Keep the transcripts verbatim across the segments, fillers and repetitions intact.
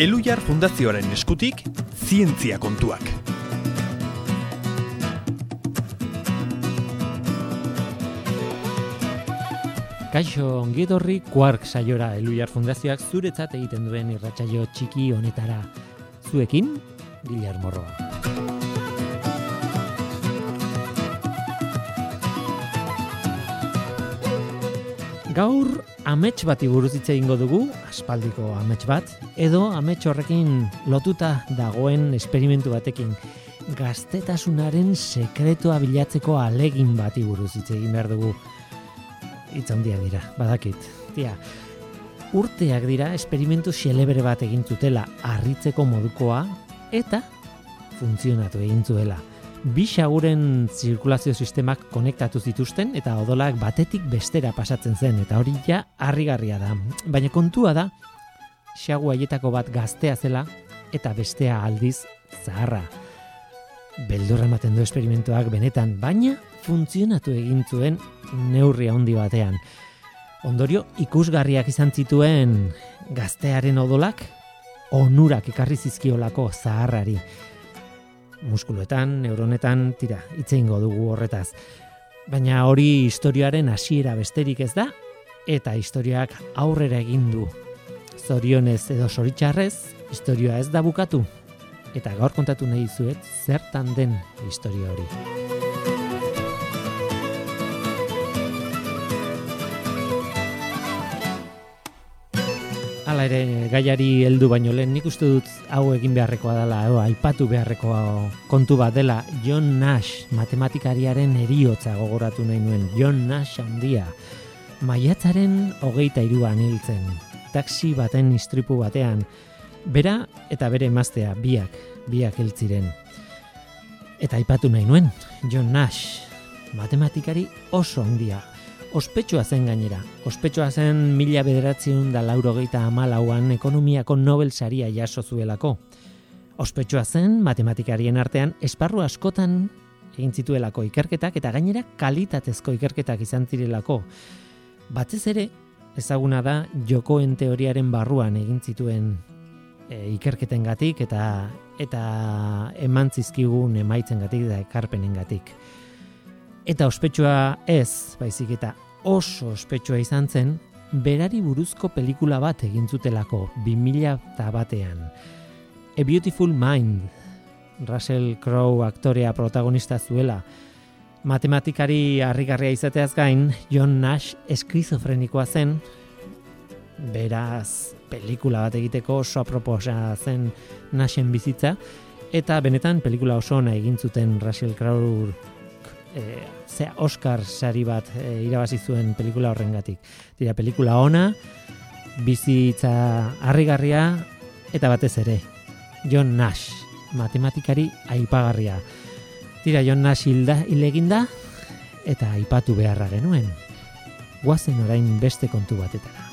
Elhuyar Fundazioaren eskutik, zientzia kontuak. Kaixo, ongi etorri Quark saiora Elhuyar Fundazioak zuretzat egiten duen irratsaio txiki honetara. Zuekin, Guillermo Roa. Gaur amets bati buruz hitz egingo dugu, aspaldiko amets bat, edo amets horrekin lotuta dagoen esperimentu batekin, gaztetasunaren sekretua bilatzeko alegin bati buruz hitz egin behar dugu. Hitz handia dira, badakit. Tia, urteak dira esperimentu xelebre bat egin zutela harritzeko modukoa eta funtzionatu egin zuela. Bi xaguren zirkulazio sistemak konektatu zituzten eta odolak batetik bestera pasatzen zen eta hori ja harrigarria da. Baina kontua da, xagu haietako bat gaztea zela eta bestea aldiz zaharra. Beldurra ematen du esperimentuak benetan, baina funtzionatu egin zuen neurri handi batean. Ondorio ikusgarriak izan zituen gaztearen odolak onurak ekarri zizkiolako zaharrari. Muskuluetan, neuronetan, tira, hitz egingo dugu horretaz. Baina hori historiaren hasiera besterik ez da, eta historiak aurrera egin du. Zorionez edo zoritxarrez, historia ez da bukatu. Eta gaur kontatu nahi dizuet zertan den historia hori. Hala ere, gaiari heldu baino lehen, nik uste dut hau egin beharrekoa dela, hau, aipatu beharrekoa kontu bat dela, John Nash, matematikariaren heriotza gogoratu nahi nuen, John Nash handia, maiatzaren hogeita hiruan hiltzen, taxi baten istripu batean, bera eta bere emaztea, biak, biak hiltziren. Eta aipatu nahi nuen, John Nash, matematikari oso handia, ospetsua zen gainera. Ospetsua zen mila bederatziehun eta laurogeita hamalauan ekonomiako Nobel saria jaso zuelako. Ospetsua zen matematikarien artean esparru askotan egin zituelako ikerketak eta gainera kalitatezko ikerketak izan zirelako. Batez ere ezaguna da jokoen teoriaren barruan egin zituen e, ikerketengatik eta eta eman zizkigun emaitzengatik eta ekarpenengatik. Eta ospetsua ez, baizik eta oso ospetsua izan zen, berari buruzko pelikula bat egin zutelako bi mila batean. A Beautiful Mind, Russell Crowe aktorea protagonista zuela. Matematikari harrigarria izateaz gain, John Nash eskizofrenikoa zen, beraz pelikula bat egiteko oso aproposa zen Nashen bizitza, eta benetan pelikula oso ona egin zuten Russell Crowe E, ze Oscar sari bat e, irabazi zuen pelikula horrengatik. Dira, pelikula ona, bizitza harrigarria eta batez ere John Nash, matematikari aipagarria. Dira, John Nash hilda, hil eginda eta aipatu beharra genuen. Guazen orain beste kontu batetara.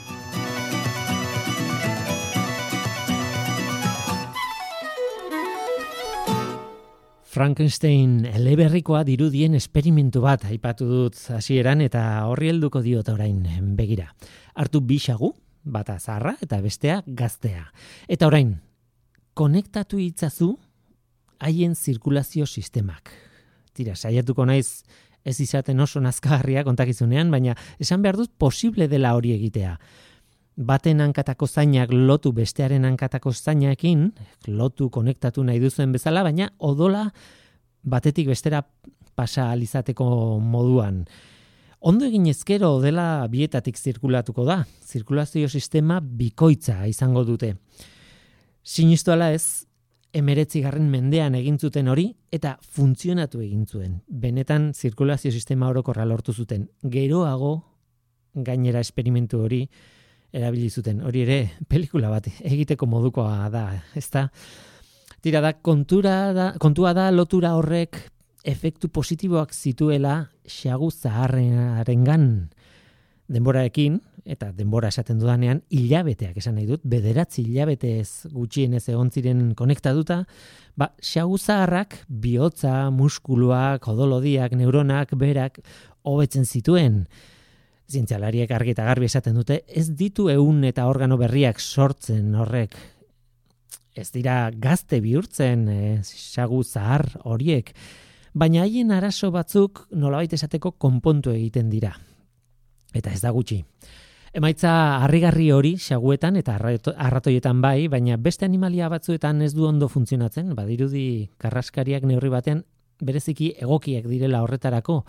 Frankenstein eleberrikoa dirudien esperimentu bat aipatu dut hasieran eta horri helduko diot orain begira. Hartu bi xagu, bata zaharra eta bestea gaztea. Eta orain, konektatu itzazu haien zirkulazio sistemak. Tira, saiatuko naiz ez izaten oso nazkagarria kontakizunean, baina esan behar dut posible dela hori egitea. Baten hankatako zainak lotu bestearen hankatako zainaekin, lotu konektatu nahi duzuen bezala, baina odola batetik bestera pasa alizateko moduan. Ondo egin ezkero odela bietatik zirkulatuko da, zirkulazio sistema bikoitza izango dute. Sinistu ala ez, hemeretzigarren mendean egin zuten hori eta funtzionatu egin zuen. Benetan zirkulazio sistema orokorra lortu zuten. Geroago gainera esperimentu hori erabili zuten. Hori ere pelikula bat egiteko modukoa da, ezta? Tira da, kontura da, kontua da lotura horrek efektu positiboak zituela xagu zaharrenarengan denborarekin, eta denbora esaten dudanean, hilabeteak esan nahi dut, bederatzi hilabetez gutxienez egon ziren konektatuta, ba, xagu zaharrak bihotza, muskuluak, odolodiak, neuronak, berak, hobetzen zituen. Zientzialariek argi eta garbi esaten dute, ez ditu ehun eta organo berriak sortzen horrek. ez dira gazte bihurtzen e, sagu zahar horiek, baina haien arazo batzuk nolabait esateko konpontu egiten dira. Eta ez da gutxi. Emaitza harrigarri hori saguetan eta arratoietan bai, baina beste animalia batzuetan ez du ondo funtzionatzen, badirudi karraskariak neurri batean bereziki egokiak direla horretarako,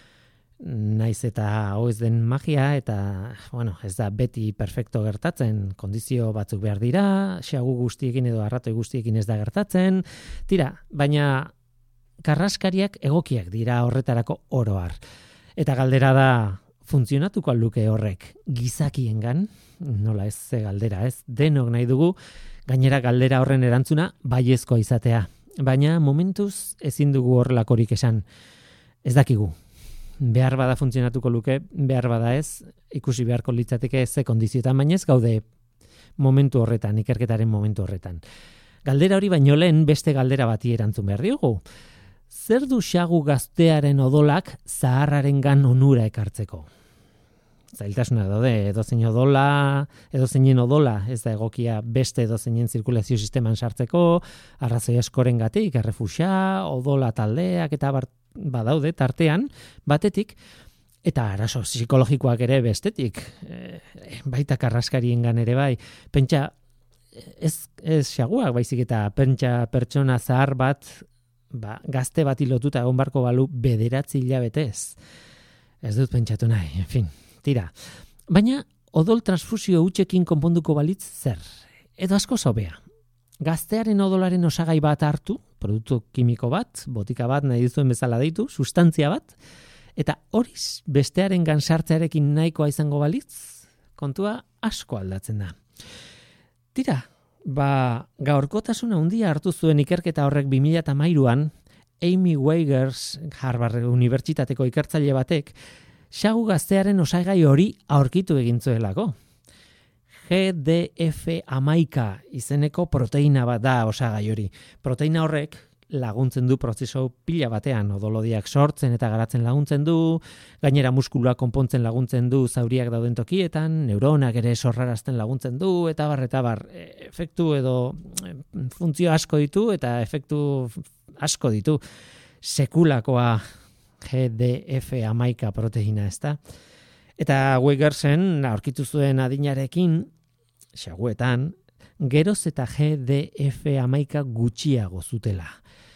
naiz eta hau ez den magia eta bueno, ez da beti perfecto gertatzen, kondizio batzuk behar dira, sagu guztiekin edo arratoi guztiekin ez da gertatzen, tira, baina karraskariak egokiak dira horretarako oro har. Eta galdera da, funtzionatuko luke horrek gizakiengan, nola ez ze galdera, ez denok nahi dugu, gainera galdera horren erantzuna baiezkoa izatea, baina momentuz ezin dugu horrelakorik esan, ez dakigu. Behar bada funtzionatuko luke, behar bada ez, ikusi beharko litzateke ze kondizioetan, baina ez gaude momentu horretan, ikerketaren momentu horretan. Galdera hori baino lehen beste galdera bati erantzun behar diogu. Zer du sagu gaztearen odolak zaharrarengan onura ekartzeko? Zailtasuna daude, edozein odola, edozeinen odola, ez da egokia beste edozeinen zirkulazio sisteman sartzeko, arrazoi askorengatik, errefuxa, odola taldeak eta bar, badaude tartean, batetik, eta arazo psikologikoak ere bestetik, e, baita karraskariengan ere bai, pentsa, ez, ez xaguak baizik eta pentsa pertsona zahar bat, ba, gazte bat lotuta egon barko balu bederatzi hilabetez. Ez dut pentsatu nahi, en fin, tira. Baina, odol transfusio hutsekin konponduko balitz zer? Edo asko zobea. Gaztearen odolaren osagai bat hartu, produktu kimiko bat, botika bat nahi duzuen bezala deitu, sustantzia bat, eta horiz bestearen gansartzearekin nahikoa izango balitz, kontua asko aldatzen da. Tira, ba, gaurkotasuna handia hartu zuen ikerketa horrek bi mila hamairuan, Amy Weigers, Harvard Unibertsitateko ikertzaile batek, sagu gaztearen osagai hori aurkitu egin zuelako. G D F hamaika izeneko proteina bat da osagai hori. Proteina horrek laguntzen du prozesu pila batean, odolodiak sortzen eta garatzen laguntzen du, gainera muskulua konpontzen laguntzen du zauriak dauden tokietan, neuronak ere sorrarazten laguntzen du, eta bar, eta bar, efektu edo funtzio asko ditu, eta efektu asko ditu. Sekulakoa G D F hamaika proteina, ezta? Eta Weigersen aurkitu zuen adinarekin, saguetan, geroz eta G D F hamaika gutxiago zutela.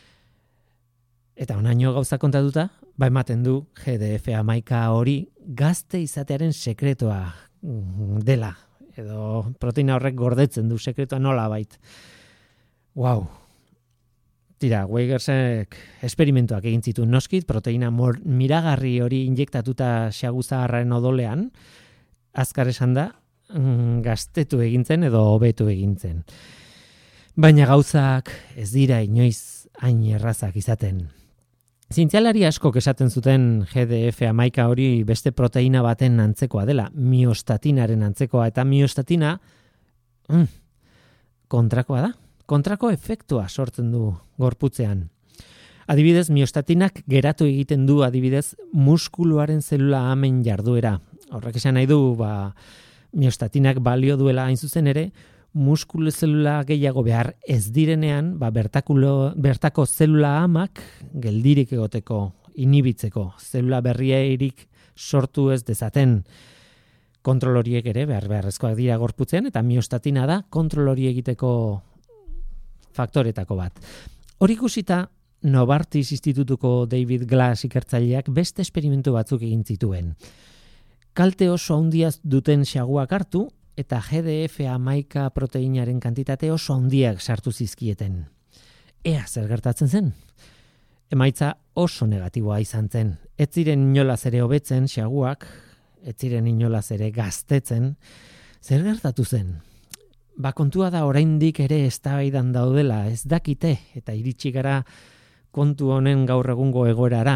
Eta onaino gauza kontatuta, ba ematen du G D F hamaika hori gazte izatearen sekretoa dela. Edo proteina horrek gordetzen du sekretoa nola bait. Wow! Tira, Weigersek esperimentuak egin zituen noskit, proteina mor, miragarri hori injektatuta sagu zaharraren odolean, azkar esan da, gaztetu egintzen edo hobetu egintzen. Baina gauzak ez dira inoiz hain errazak izaten. Zientzialari askok esaten zuten G D F hamaika hori beste proteina baten antzekoa dela, miostatinaren antzekoa, eta miostatina mm, kontrakoa da. Kontrako efektua sortzen du gorputzean. Adibidez, miostatinak geratu egiten du adibidez muskuluaren zelula amen jarduera. Horrek esan nahi du, ba, miostatinak balio duela hain zuzen ere, muskulu zelula gehiago behar ez direnean, ba, bertakulo, bertako zelula amak geldirik egoteko, inibitzeko, zelula berriairik sortu ez dezaten. Kontrol horiek ere behar beharrezkoak dira gorputzean, eta miostatina da kontrol hori egiteko faktoretako bat. Hori ikusita, Novartis Institutuko David Glass ikertzaileak beste esperimentu batzuk egin zituen. Kalte oso handiaz duten saguak hartu eta G D F hamaika proteinaren kantitate oso handiak sartu zizkieten. Ea zer gertatzen zen? Emaitza oso negatiboa izan zen. Ez ziren inolaz ere hobetzen saguak, ez ziren inolaz ere gaztetzen. Zer gertatu zen? Ba, kontua da oraindik ere eztabaidan daudela, ez dakite, eta iritsi gara kontu honen gaur egungo egoerara.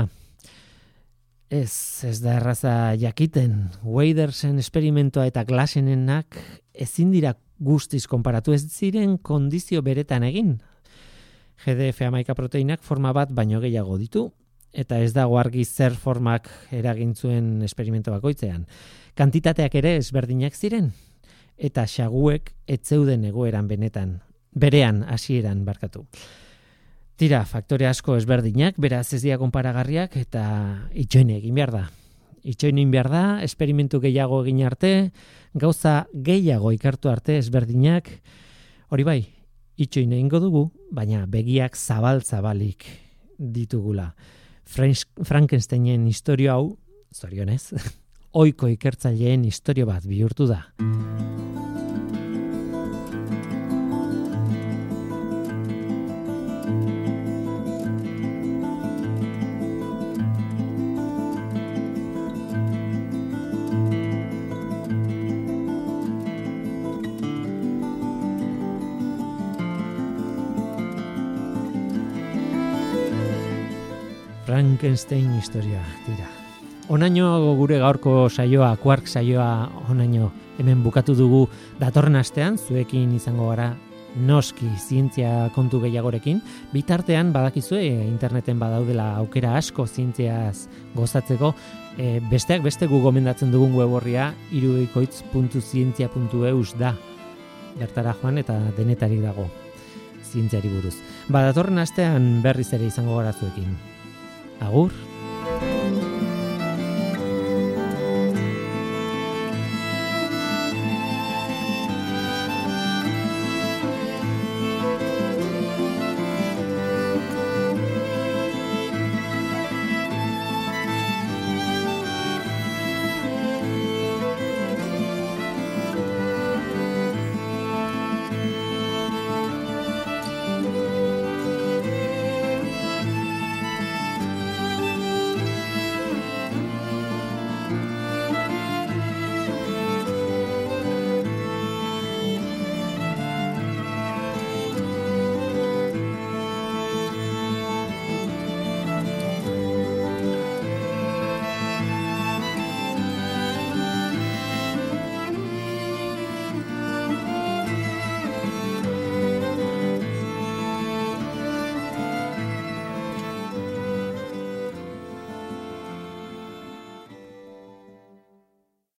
Ez, ez da erraza jakiten, Weidersen esperimentoa eta Glassenenak ezin dira guztiz konparatu, ez ziren kondizio beretan egin. G D F hamaika proteinak forma bat baino gehiago ditu, eta ez dago argi zer formak eragin zuen esperimento bakoitzean. Kantitateak ere ezberdinak ziren, eta saguek ez zeuden egoeran benetan. berean hasieran barkatu. Tira, faktore asko ezberdinak, beraz ez dira konparagarriak eta itxoin egin behar da. Itxoin egin behar da, esperimentu gehiago egin arte, gauza gehiago ikartu arte ezberdinak, hori bai, itxoin egingo dugu, baina begiak zabal-zabalik ditugula. Frankensteinen historio hau, zorionez, ohiko ikertzaileen historio bat bihurtu da. Frankenstein historia, tira. Onaino gure gaurko saioa, Quark saioa onaino hemen bukatu dugu datorren astean, zuekin izango gara noski zientzia kontu gehiagorekin. Bitartean badakizue interneten badaudela aukera asko zientziaz gozatzeko, e, besteak beste gu gomendatzen dugun web orria hiruikoitz puntu zientzia puntu eus da. Bertara joan eta denetarik dago zientziari buruz. Badatorren astean berriz ere izango gara zuekin. Agur.